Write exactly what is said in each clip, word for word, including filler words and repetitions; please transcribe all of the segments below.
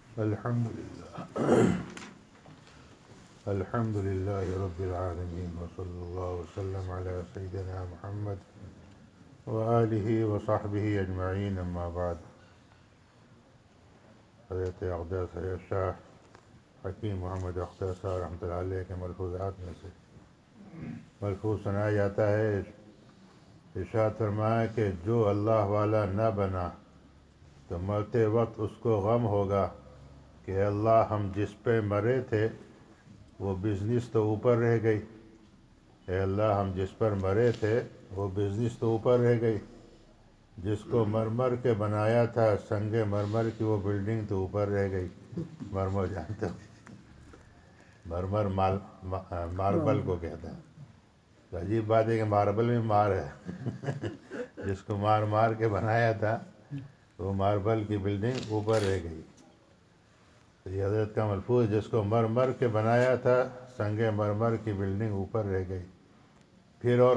الحمد لله الحمد لله رب العالمين وصلى الله وسلم على سيدنا محمد وآله وصحبه أجمعين أما بعد. حضرت اقدس حضرت شاہ حکیم محمد اختر صاحب رحمۃ اللہ علیہ کے ملفوظات میں سے ملفوظ سنایا جاتا ہے، ارشاد فرمایا کہ جو اللہ والا نہ بنا تو مرتے وقت اس کو غم ہوگا کہ اللہ ہم جس پہ مرے تھے وہ بزنس تو اوپر رہ گئی، اے اللہ ہم جس پر مرے تھے وہ بزنس تو اوپر رہ گئی، جس کو مرمر کے بنایا تھا سنگ مرمر کی وہ بلڈنگ تو اوپر رہ گئی. مرمر جانتے ہو، مرمر مال ماربل کو کہتا ہے. عجیب بات ہے کہ ماربل میں مار ہے جس کو مار مار کے بنایا تھا وہ ماربل کی بلڈنگ اوپر رہ گئی. تو یہ حضرت کا ملفوظ، جس کو مر مر کے بنایا تھا سنگ مرمر کی بلڈنگ اوپر رہ گئی. پھر اور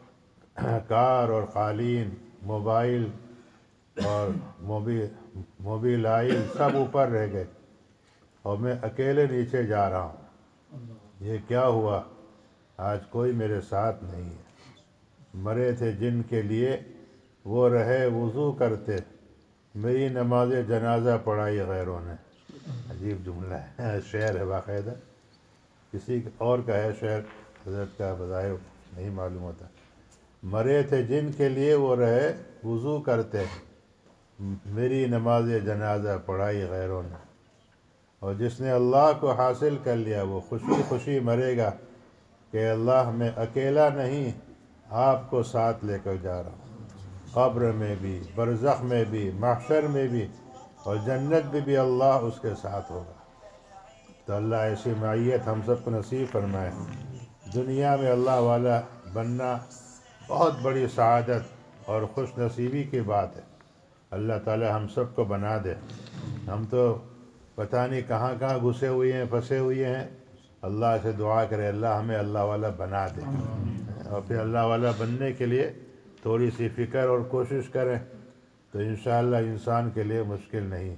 کار اور قالین، موبائل اور موبائل سب اوپر رہ گئے اور میں اکیلے نیچے جا رہا ہوں. یہ کیا ہوا؟ آج کوئی میرے ساتھ نہیں ہے. مرے تھے جن کے لیے وہ رہے وضو کرتے، میری نماز جنازہ پڑھائی غیروں نے. عجیب جملہ ہے، شعر ہے باقاعدہ، کسی اور کا ہے شعر، حضرت کا بظاہر نہیں معلوم ہوتا. مرے تھے جن کے لیے وہ رہے وضو کرتے، میری نماز جنازہ پڑھائی غیروں نے. اور جس نے اللہ کو حاصل کر لیا وہ خوشی خوشی مرے گا کہ اللہ میں اکیلا نہیں، آپ کو ساتھ لے کر جا رہا ہوں. قبر میں بھی، برزخ میں بھی، محشر میں بھی اور جنت میں بھی اللہ اس کے ساتھ ہوگا. تو اللہ ایسی معیت ہم سب کو نصیب فرمائے. دنیا میں اللہ والا بننا بہت بڑی سعادت اور خوش نصیبی کی بات ہے. اللہ تعالی ہم سب کو بنا دے. ہم تو پتہ نہیں کہاں کہاں گھسے ہوئے ہیں، پھنسے ہوئے ہیں. اللہ سے دعا کرے اللہ ہمیں اللہ والا بنا دے، اور پھر اللہ والا بننے کے لیے تھوڑی سی فکر اور کوشش کریں تو انشاءاللہ انسان کے لیے مشکل نہیں.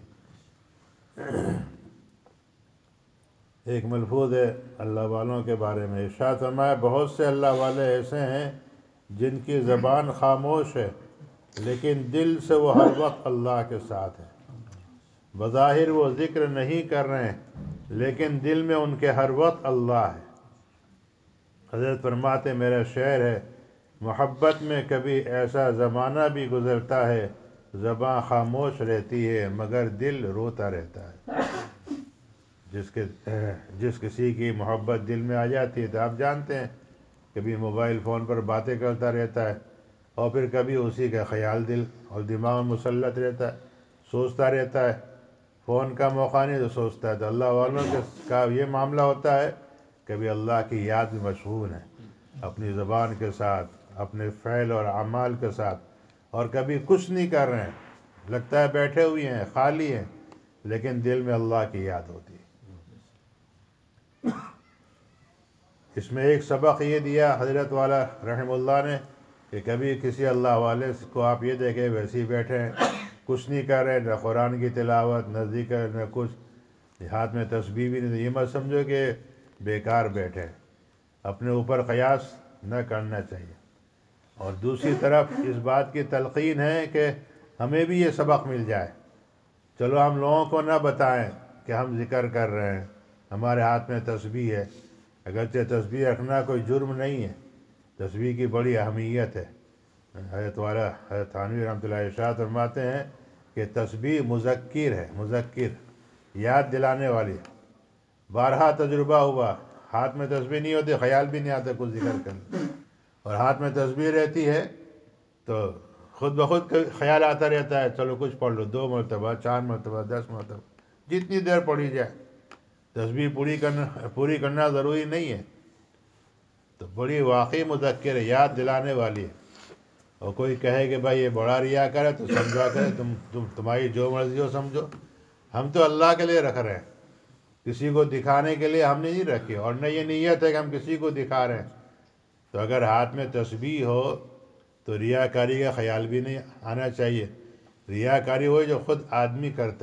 ایک ملفوظ ہے اللہ والوں کے بارے میں، ارشاد فرمایا بہت سے اللہ والے ایسے ہیں جن کی زبان خاموش ہے لیکن دل سے وہ ہر وقت اللہ کے ساتھ ہے. بظاہر وہ ذکر نہیں کر رہے ہیں لیکن دل میں ان کے ہر وقت اللہ ہے. حضرت فرماتے میرا شعر ہے، محبت میں کبھی ایسا زمانہ بھی گزرتا ہے زباں خاموش رہتی ہے مگر دل روتا رہتا ہے. جس کے جس کسی کی محبت دل میں آ جاتی ہے تو آپ جانتے ہیں کبھی موبائل فون پر باتیں کرتا رہتا ہے اور پھر کبھی اسی کا خیال دل اور دماغ میں مسلط رہتا ہے، سوچتا رہتا ہے. فون کا موقع نہیں تو سوچتا ہے. تو اللہ والوں کے کا یہ معاملہ ہوتا ہے، کبھی اللہ کی یاد میں مشغول ہیں اپنی زبان کے ساتھ، اپنے فعل اور اعمال کے ساتھ، اور کبھی کچھ نہیں کر رہے ہیں، لگتا ہے بیٹھے ہوئے ہیں، خالی ہیں، لیکن دل میں اللہ کی یاد ہوتی ہے. اس میں ایک سبق یہ دیا حضرت والا رحم اللہ نے کہ کبھی کسی اللہ والے کو آپ یہ دیکھیں ویسے ہی بیٹھے ہیں، کچھ نہیں کر رہے، نہ قرآن کی تلاوت، نہ ذکر، نہ کچھ، ہاتھ میں تسبیح بھی نہیں، تو یہ مت سمجھو کہ بیکار بیٹھے. اپنے اوپر قیاس نہ کرنا چاہیے. اور دوسری طرف اس بات کی تلقین ہے کہ ہمیں بھی یہ سبق مل جائے. چلو ہم لوگوں کو نہ بتائیں کہ ہم ذکر کر رہے ہیں، ہمارے ہاتھ میں تسبیح ہے، اگرچہ تسبیح رکھنا کوئی جرم نہیں ہے، تسبیح کی بڑی اہمیت ہے. حضرت والا حضرت تھانوی رحمۃ اللہ ارشاد فرماتے ہیں کہ تسبیح مذکر ہے، مذکر، یاد دلانے والی. بارہا تجربہ ہوا، ہاتھ میں تسبیح نہیں ہوتی، خیال بھی نہیں آتا کچھ ذکر کرنے، اور ہاتھ میں تسبیح رہتی ہے تو خود بخود خیال آتا رہتا ہے چلو کچھ پڑھ لو، دو مرتبہ، چار مرتبہ، دس مرتبہ، جتنی دیر پڑھی جائے. تسبیح پوری کرنا پوری کرنا ضروری نہیں ہے. تو بڑی واقعی مذکر ہے، یاد دلانے والی ہے. اور کوئی کہے کہ بھائی یہ بڑا ریا کرے تو سمجھا کرے، تم تم تمہاری جو مرضی ہو سمجھو. ہم تو اللہ کے لیے رکھ رہے ہیں، کسی کو دکھانے کے لیے ہم نے نہیں رکھی، اور نہ یہ نیت ہے کہ ہم کسی کو دکھا رہے ہیں. تو اگر ہاتھ میں تسبیح ہو تو ریاکاری کا خیال بھی نہیں آنا چاہیے. ریاکاری وہ جو خود آدمی کرتا ہے.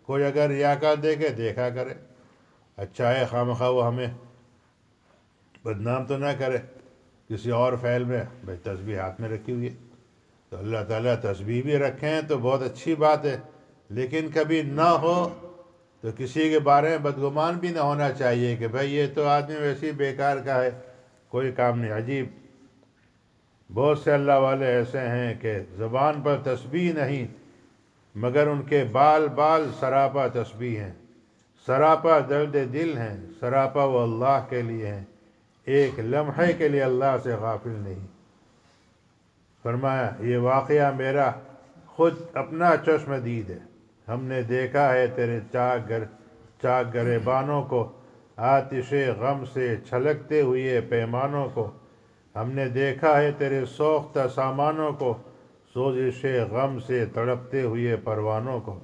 کوئی اگر ریاکار دیکھے دیکھا کرے، اچھا ہے، خواہ وہ ہمیں بدنام تو نہ کرے کسی اور فعل میں. بھائی تسبیح ہاتھ میں رکھی ہوئی ہے تو اللہ تعالیٰ تسبیح بھی رکھیں تو بہت اچھی بات ہے، لیکن کبھی نہ ہو تو کسی کے بارے میں بدگمان بھی نہ ہونا چاہیے کہ بھائی یہ تو آدمی ویسے ہی بیکار کا ہے، کوئی کام نہیں. عجیب، بہت سے اللہ والے ایسے ہیں کہ زبان پر تسبیح نہیں مگر ان کے بال بال سراپا تسبیح ہیں، سراپا درد دل ہیں، سراپا وہ اللہ کے لیے ہیں، ایک لمحے کے لیے اللہ سے غافل نہیں. فرمایا یہ واقعہ میرا خود اپنا چشم دید ہے، ہم نے دیکھا ہے تیرے چاک گر چاک گریبانوں کو، آتش غم سے چھلکتے ہوئے پیمانوں کو، ہم نے دیکھا ہے تیرے سوختہ سامانوں کو، سوزش غم سے تڑپتے ہوئے پروانوں کو.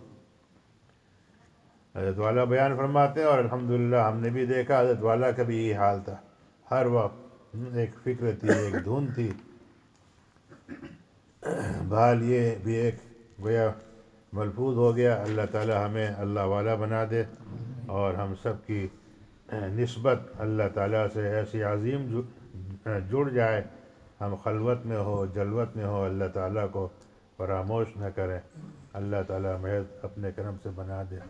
حضرت والا بیان فرماتے ہیں اور الحمدللہ ہم نے بھی دیکھا حضرت والا کا بھی یہی حال تھا. ہر وقت ایک فکر تھی، ایک دھن تھی. بہرحال یہ بھی ایک گویا ملفوظ ہو گیا. اللہ تعالی ہمیں اللہ والا بنا دے اور ہم سب کی نسبت اللہ تعالیٰ سے ایسی عظیم جڑ جائے، ہم خلوت میں ہو جلوت میں ہو اللہ تعالیٰ کو فراموش نہ کریں. اللہ تعالیٰ محض اپنے کرم سے بنا دے.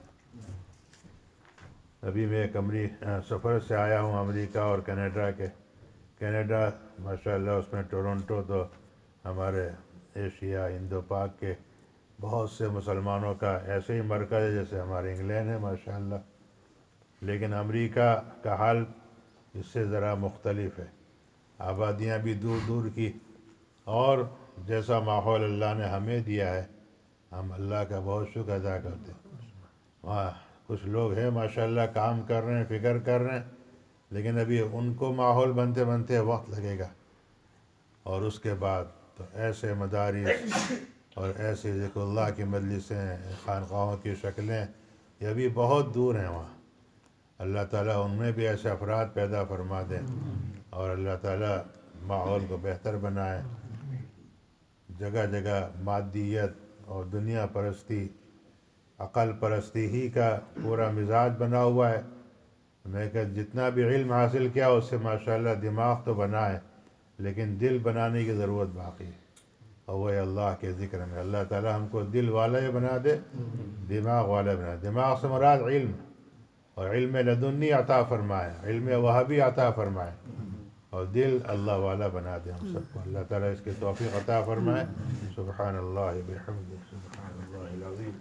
ابھی میں ایک امری سفر سے آیا ہوں امریکہ اور کینیڈا کے. کینیڈا ماشاءاللہ اس میں ٹورنٹو تو ہمارے ایشیا ہندو پاک کے بہت سے مسلمانوں کا ایسے ہی مرکز ہے جیسے ہمارے انگلینڈ ہے ماشاءاللہ. لیکن امریکہ کا حال اس سے ذرا مختلف ہے، آبادیاں بھی دور دور کی، اور جیسا ماحول اللہ نے ہمیں دیا ہے ہم اللہ کا بہت شکر ادا کرتے ہیں. وہاں کچھ لوگ ہیں ماشاءاللہ کام کر رہے ہیں، فکر کر رہے ہیں، لیکن ابھی ان کو ماحول بنتے بنتے وقت لگے گا. اور اس کے بعد تو ایسے مدارس اور ایسے ذکر اللہ کی مجلسیں، خانقاہوں کی شکلیں یہ ابھی بہت دور ہیں وہاں. اللہ تعالیٰ ان میں بھی ایسے افراد پیدا فرما دیں اور اللہ تعالیٰ ماحول کو بہتر بنائے. جگہ جگہ مادیت اور دنیا پرستی، عقل پرستی ہی کا پورا مزاج بنا ہوا ہے. میں کہ جتنا بھی علم حاصل کیا اس سے ماشاءاللہ دماغ تو بنا ہے لیکن دل بنانے کی ضرورت باقی ہے، اور وہ اللہ کے ذکر میں. اللہ تعالیٰ ہم کو دل والا ہی بنا دے، دماغ والا بنا دے. دماغ سے مراد علم، اور علم لدنی عطا فرمائے، علم وہابی عطا فرمائے، اور دل اللہ والا بنا دے ہم سب کو. اللہ تعالیٰ اس کی توفیق عطا فرمائے. سبحان اللہ بحمدہ، سبحان اللہ العظیم.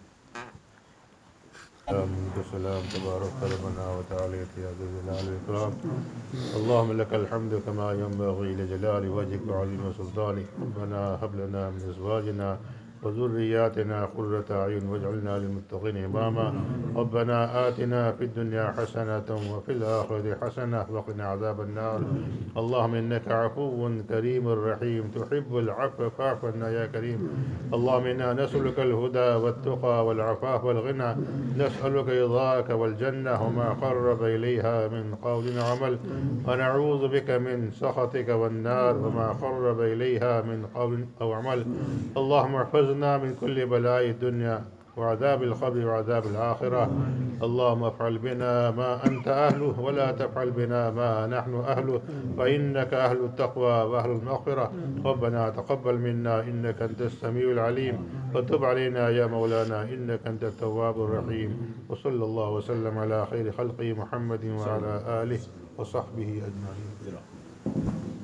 السلام تبارك ربنا وتعالى يا ذا الجلال والإكرام. اللهم لك الحمد كما ينبغي لجلال وجهك وعظيم سلطانك. ربنا هب لنا من أزواجنا وذرياتنا قرة أعين واجعلنا للمتقين إماما. ربنا آتنا في الدنيا حسنة وفي الآخرة حسنة وقنا عذاب النار. اللهم إنك عفو كريم رحيم تحب العفو فاعف عنا يا كريم. اللهم إنا نسألك الهدى والتقى والعفاف والغنى، نسألك رضاك والجنة وما قرب إليها من قول وعمل، ونعوذ بك من سخطك والنار وما قرب إليها من قول أو عمل. اللهم احفظنا من كل بلاء الدنيا وعذاب القبر وعذاب الآخرة. اللهم افعل بنا ما أنت أهله ولا تفعل بنا ما نحن أهله، فإنك أهل التقوى وأهل المغفرة. ربنا تقبل منا إنك أنت السميع العليم، وتب علينا يا مولانا إنك أنت التواب الرحيم. وصلى الله وسلم على خير خلقه محمد وعلى آله وصحبه أجمعين.